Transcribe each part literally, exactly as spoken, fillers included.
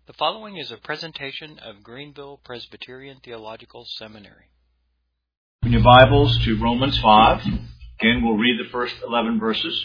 The following is a presentation of Greenville Presbyterian Theological Seminary. In your Bibles to Romans five. Again, we'll read the first eleven verses.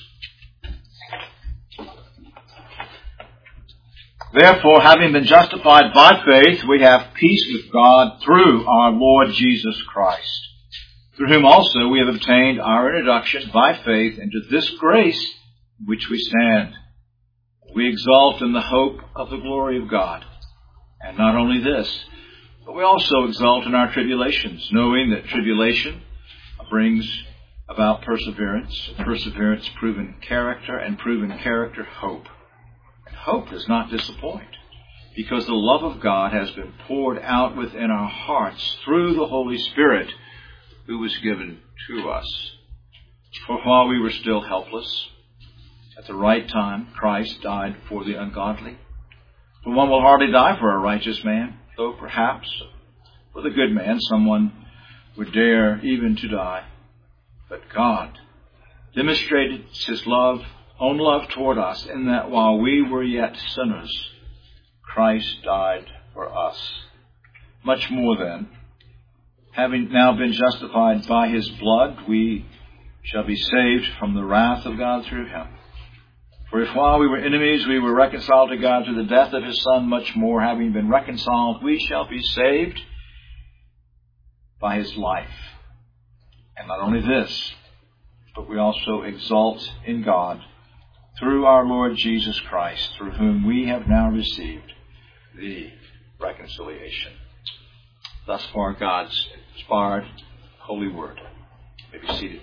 Therefore, having been justified by faith, we have peace with God through our Lord Jesus Christ, through whom also we have obtained our introduction by faith into this grace in which we stand. We exalt in the hope of the glory of God. And not only this, but we also exalt in our tribulations, knowing that tribulation brings about perseverance, perseverance proven character, and proven character hope. And hope does not disappoint, because the love of God has been poured out within our hearts through the Holy Spirit who was given to us. For while we were still helpless, at the right time, Christ died for the ungodly. For one will hardly die for a righteous man, though perhaps for the good man someone would dare even to die. But God demonstrated His love, own love toward us, in that while we were yet sinners, Christ died for us. Much more then, having now been justified by His blood, we shall be saved from the wrath of God through Him. For if while we were enemies we were reconciled to God through the death of His Son, much more, having been reconciled, we shall be saved by His life. And not only this, but we also exalt in God through our Lord Jesus Christ, through whom we have now received the reconciliation. Thus far, God's inspired holy word. You may be seated.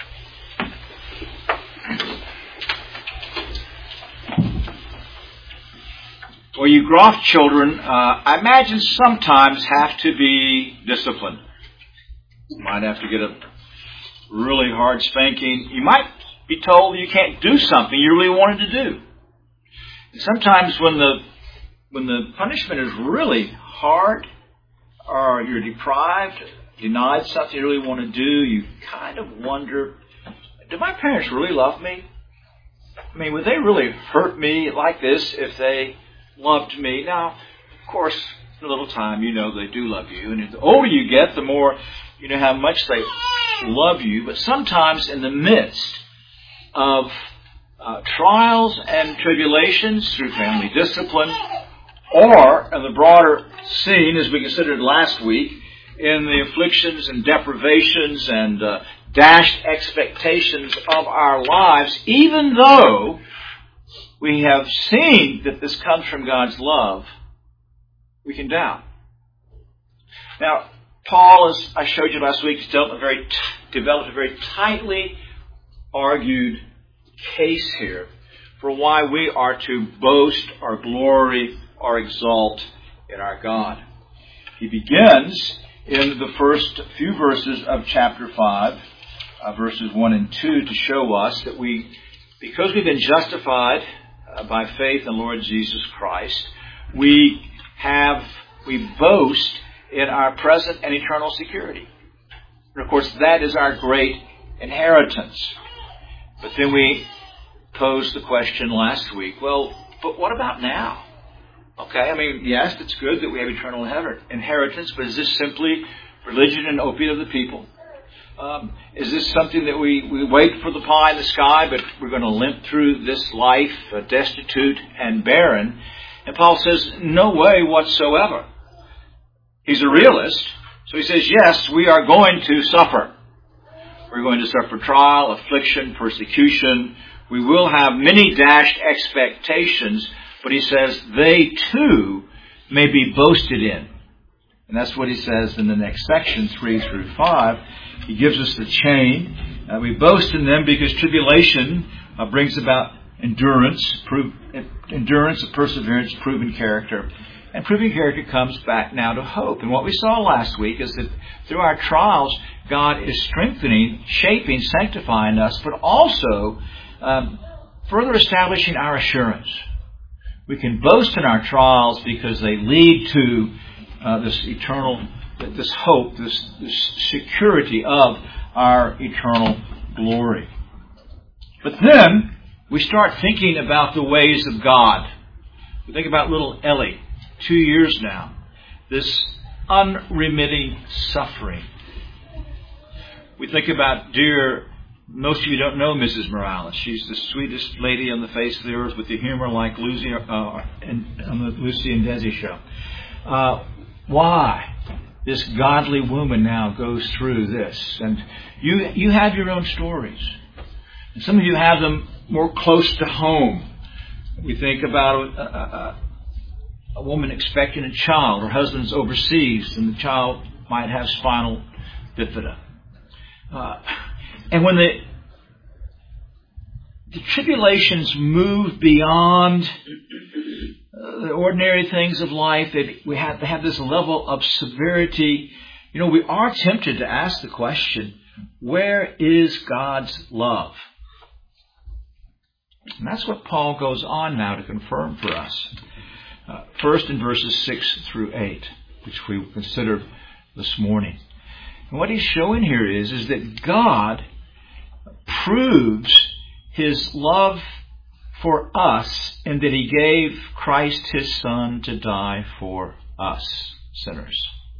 Well, you Groff children, uh, I imagine sometimes have to be disciplined. You might have to get a really hard spanking. You might be told you can't do something you really wanted to do. And sometimes when the when the punishment is really hard, or you're deprived, denied something you really want to do, you kind of wonder, do my parents really love me? I mean, would they really hurt me like this if they loved me? Now, of course, in a little time, you know they do love you. And the older you get, the more you know how much they love you. But sometimes in the midst of uh, trials and tribulations through family discipline, or in the broader scene, as we considered last week, in the afflictions and deprivations and uh, dashed expectations of our lives, even though we have seen that this comes from God's love, we can doubt. Now, Paul, as I showed you last week, has developed a very, developed a very tightly argued case here for why we are to boast or glory or exalt in our God. He begins in the first few verses of chapter five, uh, verses one and two, to show us that we, because we've been justified uh, by faith in Lord Jesus Christ, we have, we boast in our present and eternal security. And of course, that is our great inheritance. But then we posed the question last week, well, but what about now? Okay, I mean, yes, it's good that we have eternal inheritance, but is this simply religion and opiate of the people? Um, is this something that we, we wait for the pie in the sky, but we're going to limp through this life uh, destitute and barren? And Paul says, no way whatsoever. He's a realist, so he says, yes, we are going to suffer. We're going to suffer trial, affliction, persecution. We will have many dashed expectations, but he says they too may be boasted in. And that's what he says in the next section, three through five. He gives us the chain. Uh, we boast in them because tribulation uh, brings about endurance, prove, endurance, perseverance, proven character. And proving character comes back now to hope. And what we saw last week is that through our trials, God is strengthening, shaping, sanctifying us, but also um, further establishing our assurance. We can boast in our trials because they lead to uh, this eternal, this hope, this, this security of our eternal glory. But then we start thinking about the ways of God. We think about little Ellie. two years now, this unremitting suffering. We think about dear, most of you don't know Missus Morales. She's the sweetest lady on the face of the earth with the humor like Lucy uh, and, on the Lucy and Desi show. Uh, why this godly woman now goes through this? And you you have your own stories. And some of you have them more close to home. We think about a, a, a woman expecting a child. Her husband's overseas and the child might have spinal bifida. Uh, and when the, the tribulations move beyond uh, the ordinary things of life, they, we have to have this level of severity. You know, we are tempted to ask the question, where is God's love? And that's what Paul goes on now to confirm for us. Uh, first in verses six through eight, which we considered this morning. And what he's showing here is, is that God proves His love for us in that He gave Christ His Son to die for us, sinners.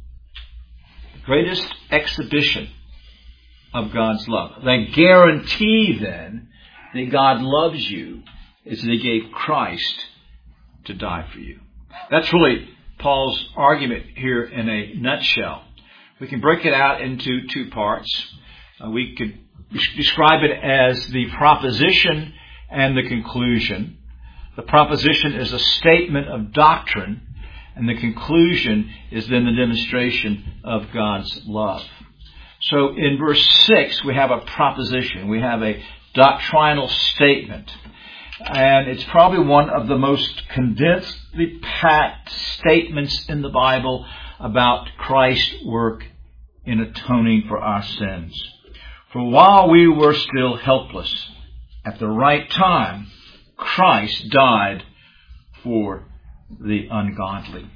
The greatest exhibition of God's love. The guarantee then that God loves you is that He gave Christ to die for you. That's really Paul's argument here in a nutshell. We can break it out into two parts. Uh, we could describe it as the proposition and the conclusion. The proposition is a statement of doctrine, and the conclusion is then the demonstration of God's love. So in verse six, we have a proposition. We have a doctrinal statement. And it's probably one of the most condensedly packed statements in the Bible about Christ's work in atoning for our sins. For while we were still helpless, at the right time, Christ died for the ungodly.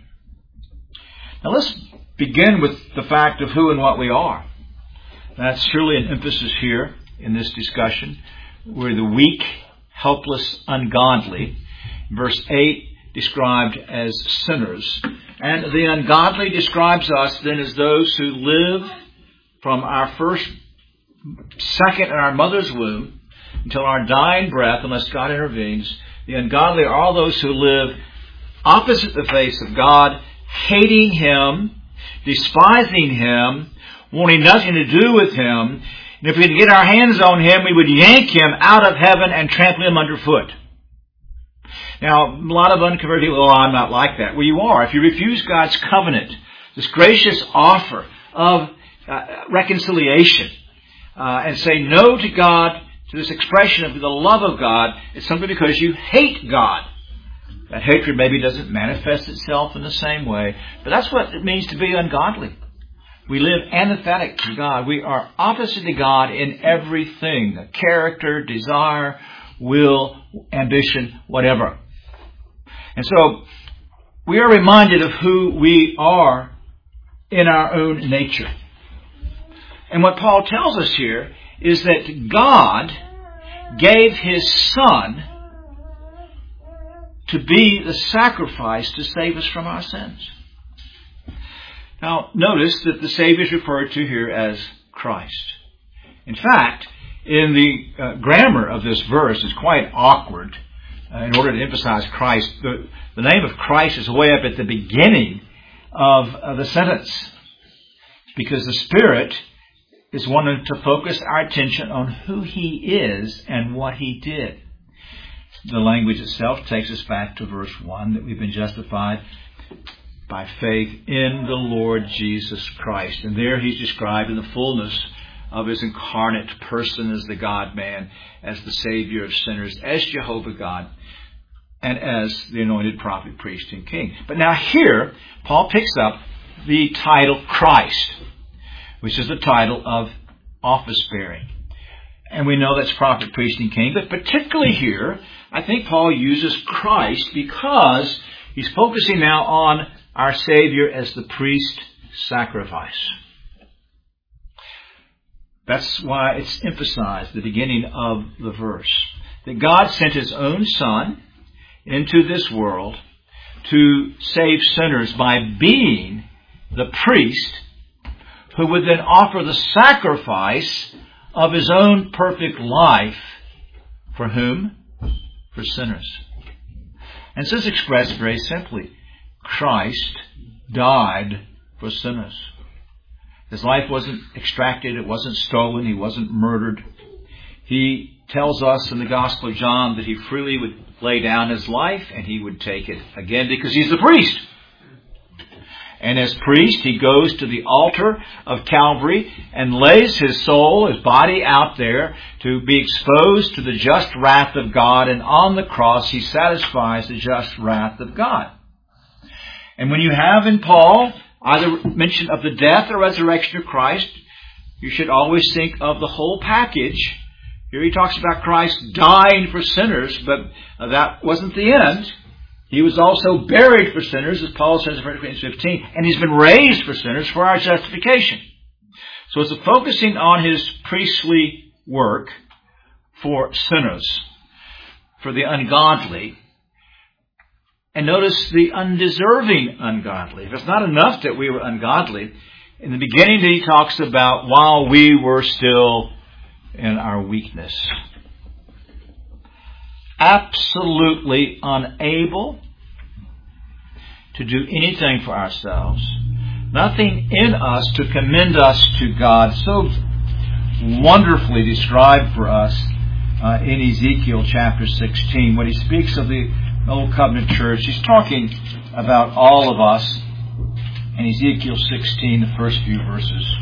Now let's begin with the fact of who and what we are. That's surely an emphasis here in this discussion. We're the weak, helpless, ungodly. Verse eight described as sinners. And the ungodly describes us then as those who live from our first second in our mother's womb until our dying breath, unless God intervenes. The ungodly are all those who live opposite the face of God, hating Him, despising Him, wanting nothing to do with Him. And if we could get our hands on Him, we would yank Him out of heaven and trample Him underfoot. Now, a lot of unconverted people, oh, I'm not like that. Well, you are. If you refuse God's covenant, this gracious offer of uh, reconciliation, uh, and say no to God, to this expression of the love of God, it's simply because you hate God. That hatred maybe doesn't manifest itself in the same way, but that's what it means to be ungodly. We live antithetic to God. We are opposite to God in everything. Character, desire, will, ambition, whatever. And so, we are reminded of who we are in our own nature. And what Paul tells us here is that God gave His Son to be the sacrifice to save us from our sins. Now, notice that the Savior is referred to here as Christ. In fact, in the uh, grammar of this verse, it's quite awkward uh, in order to emphasize Christ. The, the name of Christ is way up at the beginning of uh, the sentence, because the Spirit is wanting to focus our attention on who He is and what He did. The language itself takes us back to verse one, that we've been justified by faith in the Lord Jesus Christ. And there He's described in the fullness of His incarnate person as the God-man, as the Savior of sinners, as Jehovah God, and as the anointed prophet, priest, and king. But now here, Paul picks up the title Christ, which is the title of office-bearing. And we know that's prophet, priest, and king. But particularly here, I think Paul uses Christ because he's focusing now on our Savior as the priest sacrifice. That's why it's emphasized at the beginning of the verse, that God sent His own Son into this world to save sinners by being the priest who would then offer the sacrifice of his own perfect life. For whom? For sinners. And this is expressed very simply. Christ died for sinners. His life wasn't extracted. It wasn't stolen. He wasn't murdered. He tells us in the Gospel of John that he freely would lay down his life and he would take it again because he's the priest. And as priest, he goes to the altar of Calvary and lays his soul, his body out there to be exposed to the just wrath of God. And on the cross, he satisfies the just wrath of God. And when you have in Paul either mention of the death or resurrection of Christ, you should always think of the whole package. Here he talks about Christ dying for sinners, but that wasn't the end. He was also buried for sinners, as Paul says in First Corinthians fifteen, and he's been raised for sinners for our justification. So it's a focusing on his priestly work for sinners, for the ungodly. And notice the undeserving ungodly. If it's not enough that we were ungodly, in the beginning he talks about while we were still in our weakness. Absolutely unable to do anything for ourselves. Nothing in us to commend us to God. So wonderfully described for us uh, in Ezekiel chapter sixteen. When he speaks of the Old Covenant Church, he's talking about all of us in Ezekiel sixteen, the first few verses.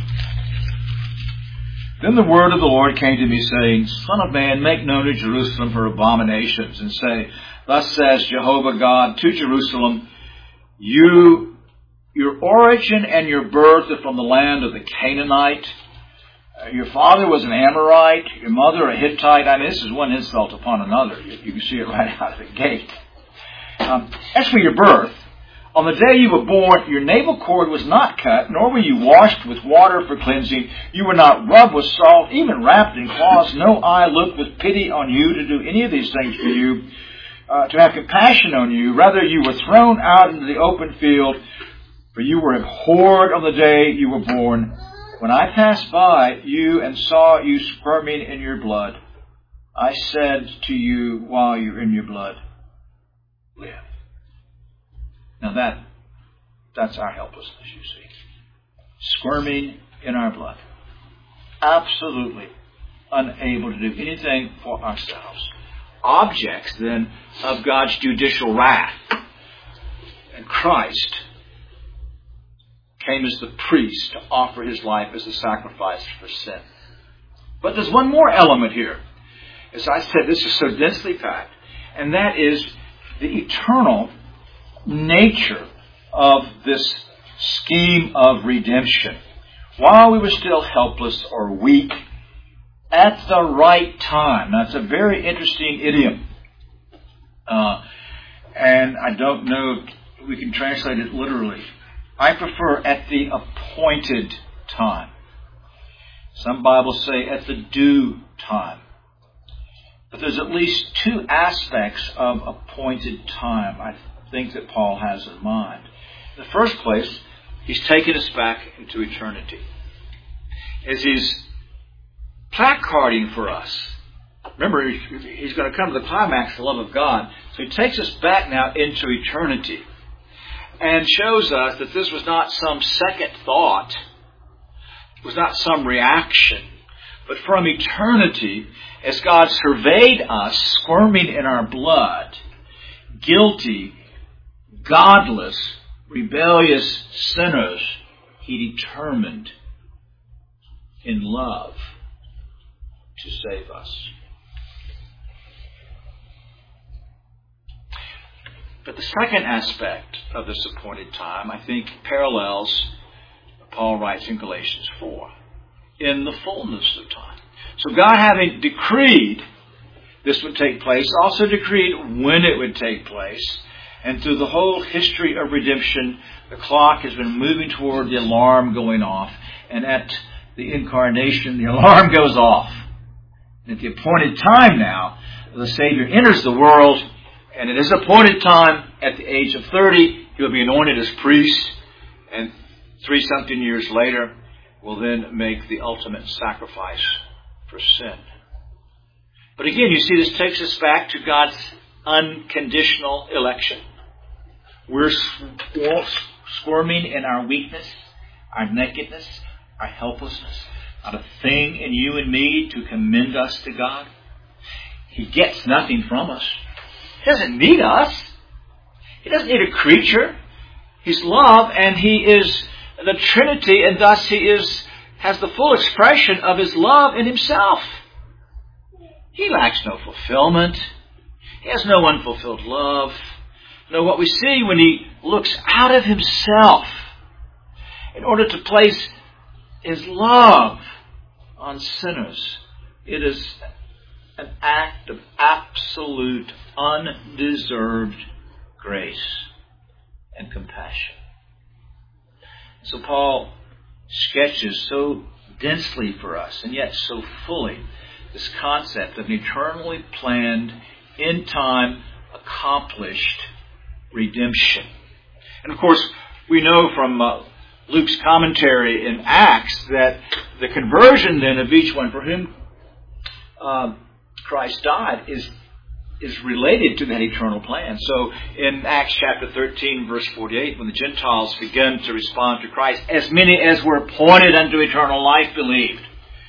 Then the word of the Lord came to me, saying, Son of man, make known to Jerusalem her abominations, and say, Thus says Jehovah God to Jerusalem, You, your origin and your birth are from the land of the Canaanite. Uh, your father was an Amorite, your mother a Hittite. I mean, this is one insult upon another. You, you can see it right out of the gate. Um, as for your birth, on the day you were born, your navel cord was not cut, nor were you washed with water for cleansing. You were not rubbed with salt, even wrapped in cloths. No eye looked with pity on you to do any of these things for you, uh, to have compassion on you. Rather, you were thrown out into the open field, for you were abhorred on the day you were born. When I passed by you and saw you squirming in your blood, I said to you while you're in your blood, live. Now that, that's our helplessness, you see. Squirming in our blood. Absolutely unable to do anything for ourselves. Objects, then, of God's judicial wrath. And Christ came as the priest to offer his life as a sacrifice for sin. But there's one more element here. As I said, this is so densely packed. And that is the eternal nature of this scheme of redemption. While we were still helpless or weak, at the right time. Now, it's a very interesting idiom. Uh, and I don't know if we can translate it literally. I prefer at the appointed time. Some Bibles say at the due time. But there's at least two aspects of appointed time I think that Paul has in mind. In the first place, he's taken us back into eternity. As he's placarding for us. Remember, he's going to come to the climax of the love of God. So he takes us back now into eternity and shows us that this was not some second thought. It was not some reaction. But from eternity, as God surveyed us, squirming in our blood, guilty, godless, rebellious sinners, he determined in love to save us. But the second aspect of this appointed time, I think, parallels what Paul writes in Galatians four. In the fullness of time. So God, having decreed this would take place, also decreed when it would take place. And through the whole history of redemption, the clock has been moving toward the alarm going off. And at the incarnation, the alarm goes off. And at the appointed time now, the Savior enters the world, and at his appointed time, at the age of thirty, he will be anointed as priest, and three something years later will then make the ultimate sacrifice for sin. But again, you see, this takes us back to God's unconditional election. We're squirming in our weakness, our nakedness, our helplessness. Not a thing in you and me to commend us to God. He gets nothing from us. He doesn't need us. He doesn't need a creature. He's love, and He is the Trinity, and thus He is has the full expression of His love in Himself. He lacks no fulfillment. He has no unfulfilled love. No, what we see when He looks out of Himself in order to place His love on sinners, it is an act of absolute, undeserved grace and compassion. So Paul sketches so densely for us, and yet so fully, this concept of an eternally planned, in time, accomplished redemption. And of course, we know from uh, Luke's commentary in Acts that the conversion then of each one for whom uh, Christ died is is related to that eternal plan. So in Acts chapter thirteen, verse forty-eight, when the Gentiles began to respond to Christ, as many as were appointed unto eternal life believed.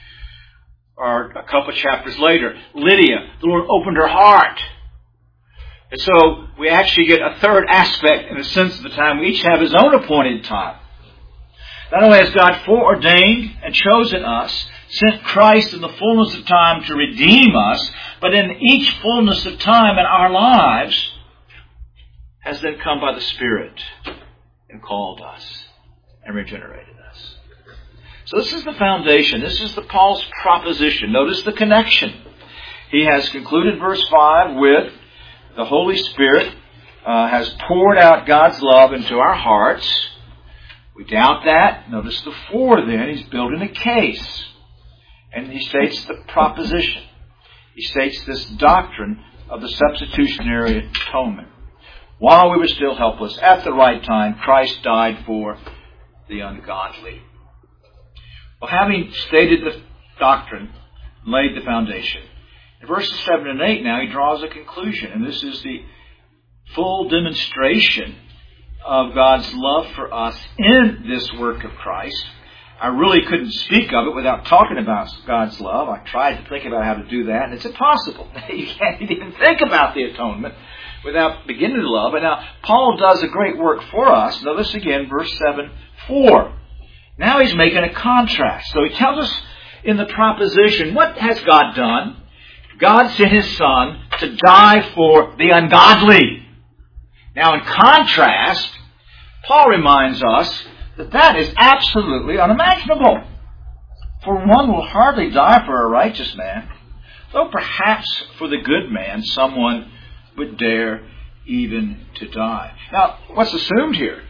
Or a couple of chapters later, Lydia, the Lord opened her heart. And so we actually get a third aspect in the sense of the time. We each have His own appointed time. Not only has God foreordained and chosen us, sent Christ in the fullness of time to redeem us, but in each fullness of time in our lives has then come by the Spirit and called us and regenerated us. So this is the foundation. This is the Paul's proposition. Notice the connection. He has concluded verse five with the Holy Spirit uh, has poured out God's love into our hearts. We doubt that. Notice the for then. He's building a case. And he states the proposition. He states this doctrine of the substitutionary atonement. While we were still helpless, at the right time, Christ died for the ungodly. Well, having stated the doctrine, laid the foundation, in verses seven and eight now he draws a conclusion. And this is the full demonstration of God's love for us in this work of Christ. I really couldn't speak of it without talking about God's love. I tried to think about how to do that, and it's impossible. You can't even think about the atonement without beginning to love. And now, Paul does a great work for us. Notice again, verse seven, four. Now he's making a contrast. So he tells us in the proposition, what has God done? God sent His Son to die for the ungodly. Now, in contrast, Paul reminds us that that is absolutely unimaginable. For one will hardly die for a righteous man, though perhaps for the good man someone would dare even to die. Now, what's assumed here?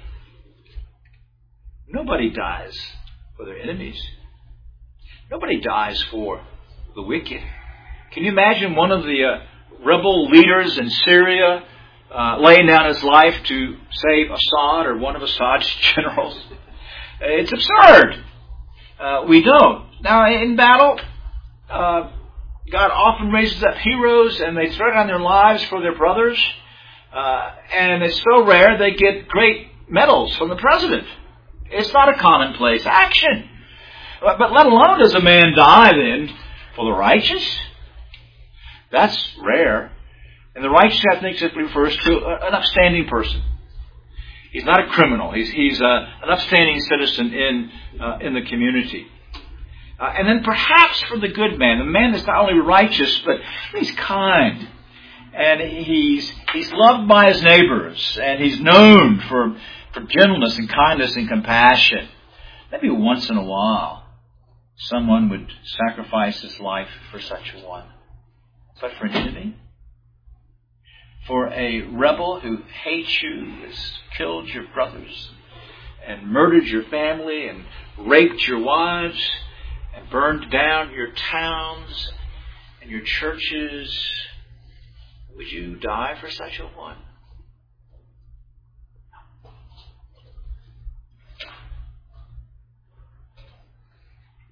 Nobody dies for their enemies. Nobody dies for the wicked. Can you imagine one of the uh, rebel leaders in Syria uh, laying down his life to save Assad or one of Assad's generals? It's absurd. Uh, we don't. Now, in battle, uh, God often raises up heroes and they throw down their lives for their brothers. Uh, and it's so rare they get great medals from the president. It's not a commonplace action. But, but let alone does a man die then for the righteous? That's rare. And the righteous, I think, simply refers to an upstanding person. He's not a criminal. He's, he's a, an upstanding citizen in, uh, in the community. Uh, and then perhaps for the good man, the man that's not only righteous, but he's kind. And he's, he's loved by his neighbors. And he's known for, for gentleness and kindness and compassion. Maybe once in a while, someone would sacrifice his life for such a one. But for an enemy? For a rebel who hates you, has killed your brothers, and murdered your family, and raped your wives, and burned down your towns and your churches, would you die for such a one?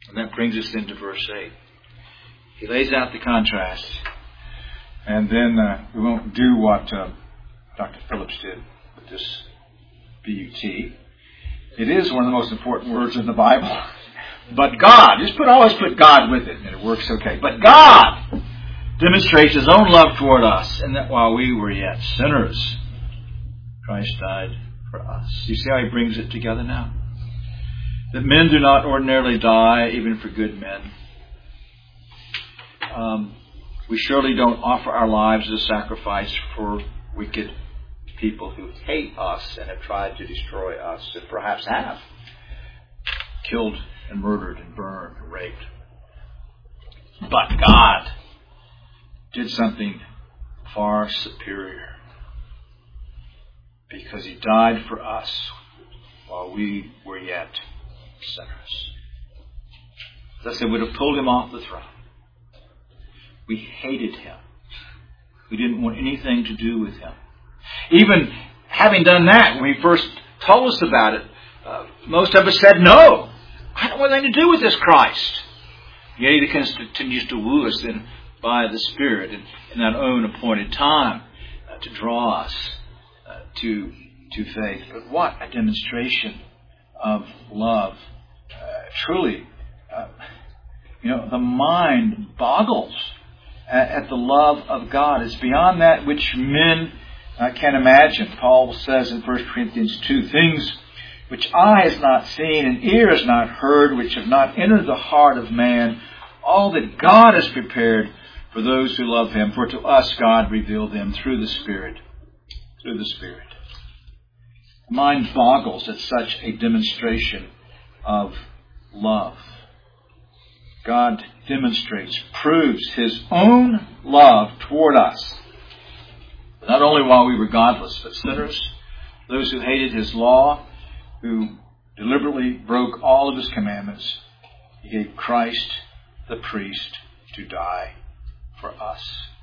And that brings us into verse eight. He lays out the contrast. And then uh, we won't do what uh, Doctor Phillips did with this B U T. It is one of the most important words in the Bible. But God, just put always put God with it, and it works okay. But God demonstrates His own love toward us, and that while we were yet sinners, Christ died for us. You see how He brings it together now? That men do not ordinarily die, even for good men. Um, we surely don't offer our lives as a sacrifice for wicked people who hate us and have tried to destroy us, and perhaps have killed and murdered and burned and raped. But God did something far superior, because He died for us while we were yet sinners. Thus, they would have pulled Him off the throne. We hated Him. We didn't want anything to do with Him. Even having done that, when He first told us about it, uh, most of us said, no, I don't want anything to do with this Christ. Yet He continues to woo us in, by the Spirit in, in that own appointed time uh, to draw us uh, to, to faith. But what a demonstration of love. Uh, truly, uh, you know, the mind boggles at, at the love of God. It's beyond that which men uh, can imagine. Paul says in First Corinthians two, things which eye has not seen and ear has not heard, which have not entered the heart of man, all that God has prepared for those who love Him. For to us God revealed them through the Spirit. Through the Spirit. The mind boggles at such a demonstration of love. God demonstrates, proves His own love toward us. Not only while we were godless, but sinners, those who hated His law, who deliberately broke all of His commandments. He gave Christ, the priest, to die for us.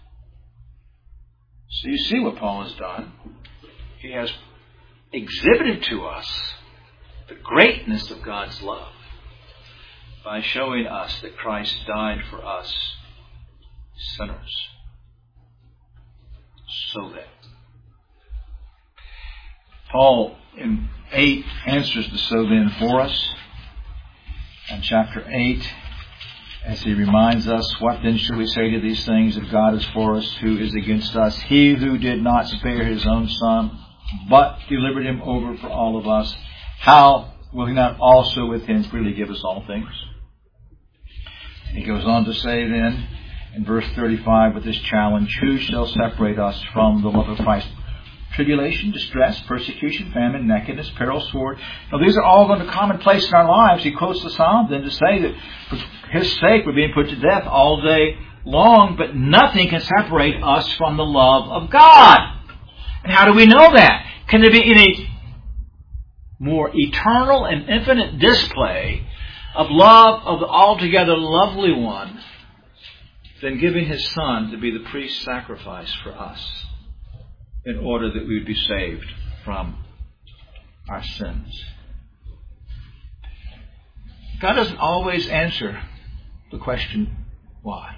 So you see what Paul has done. He has exhibited to us the greatness of God's love by showing us that Christ died for us sinners. So that Paul in eight answers the so then for us. And chapter eight, as he reminds us, what then shall we say to these things? If God is for us, who is against us? He who did not spare His own Son, but delivered Him over for all of us, how will He not also with Him freely give us all things? And he goes on to say then, in verse thirty-five, with this challenge, who shall separate us from the love of Christ? Tribulation, distress, persecution, famine, nakedness, peril, sword. Now these are all going to commonplace in our lives. He quotes the Psalm then to say that for His sake we're being put to death all day long, but nothing can separate us from the love of God. And how do we know that? Can there be any more eternal and infinite display of love of the altogether lovely one than giving His Son to be the priest's sacrifice for us in order that we would be saved from our sins? God doesn't always answer the question, why?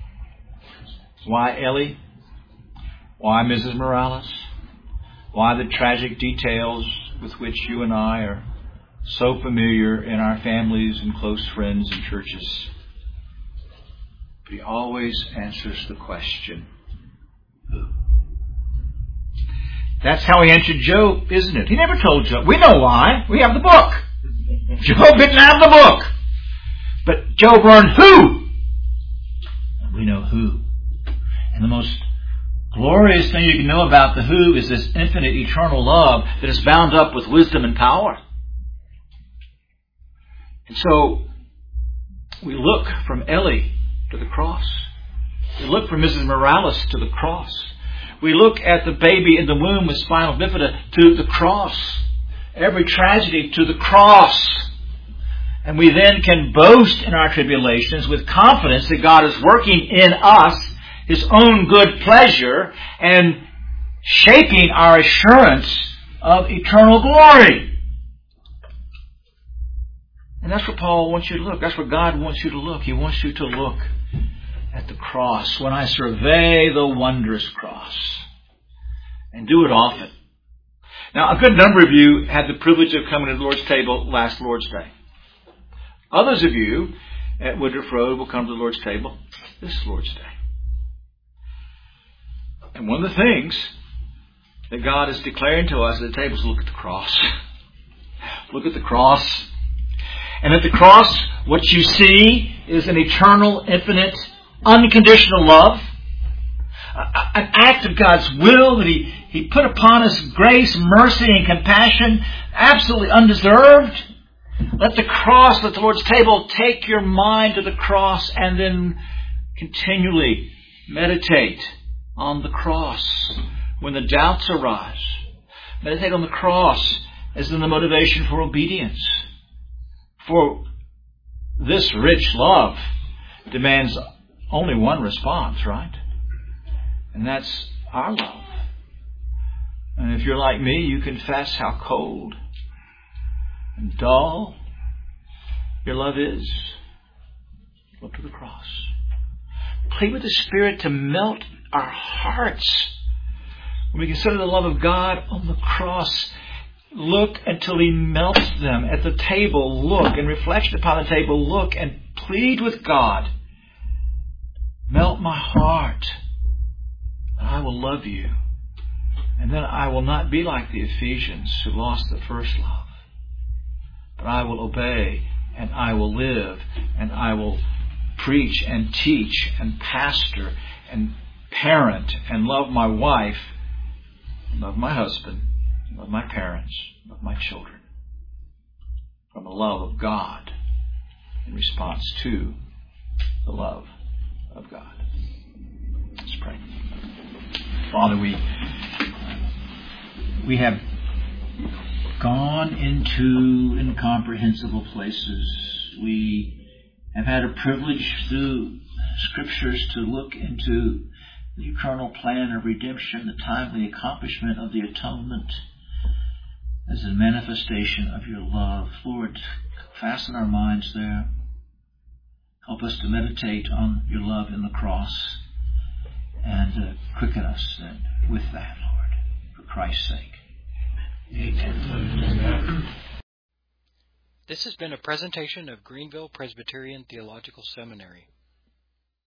Why Ellie? Why Missus Morales? Why the tragic details with which you and I are so familiar in our families and close friends and churches? But He always answers the question, who? That's how He answered Job, isn't it? He never told Job. We know why. We have the book. Job didn't have the book. But Job learned who. We know who. And the most glorious thing you can know about the who is this infinite eternal love that is bound up with wisdom and power. And so we look from Ellie to the cross. We look from Missus Morales to the cross. We look at the baby in the womb with spinal bifida to the cross. Every tragedy to the cross. And we then can boast in our tribulations with confidence that God is working in us His own good pleasure and shaping our assurance of eternal glory. And that's where Paul wants you to look. That's where God wants you to look. He wants you to look at the cross. When I survey the wondrous cross. And do it often. Now, a good number of you had the privilege of coming to the Lord's table last Lord's Day. Others of you at Woodruff Road will come to the Lord's table this Lord's Day. And one of the things that God is declaring to us at the table is look at the cross. Look at the cross. And at the cross, what you see is an eternal, infinite, unconditional love. An act of God's will that He, He put upon us, grace, mercy, and compassion, absolutely undeserved. Let the cross, let the Lord's table take your mind to the cross and then continually meditate on the cross when the doubts arise. Meditate on the cross as in the motivation for obedience. For this rich love demands only one response, right? And that's our love. And if you're like me, you confess how cold and dull your love is. Look to the cross. Plead with the Spirit to melt our hearts. When we consider the love of God on the cross, look until He melts them. At the table, look. In reflection upon the table, look and plead with God. Melt my heart. And I will love you. And then I will not be like the Ephesians who lost the first love. But I will obey and I will live and I will preach and teach and pastor and parent and love my wife, love my husband, love my parents, love my children. From the love of God in response to the love of God. Let's pray. Father, we we have gone into incomprehensible places. We have had a privilege through Scriptures to look into the eternal plan of redemption, the timely accomplishment of the atonement as a manifestation of your love. Lord, fasten our minds there. Help us to meditate on your love in the cross and uh, quicken us then with that, Lord, for Christ's sake. Amen. This has been a presentation of Greenville Presbyterian Theological Seminary.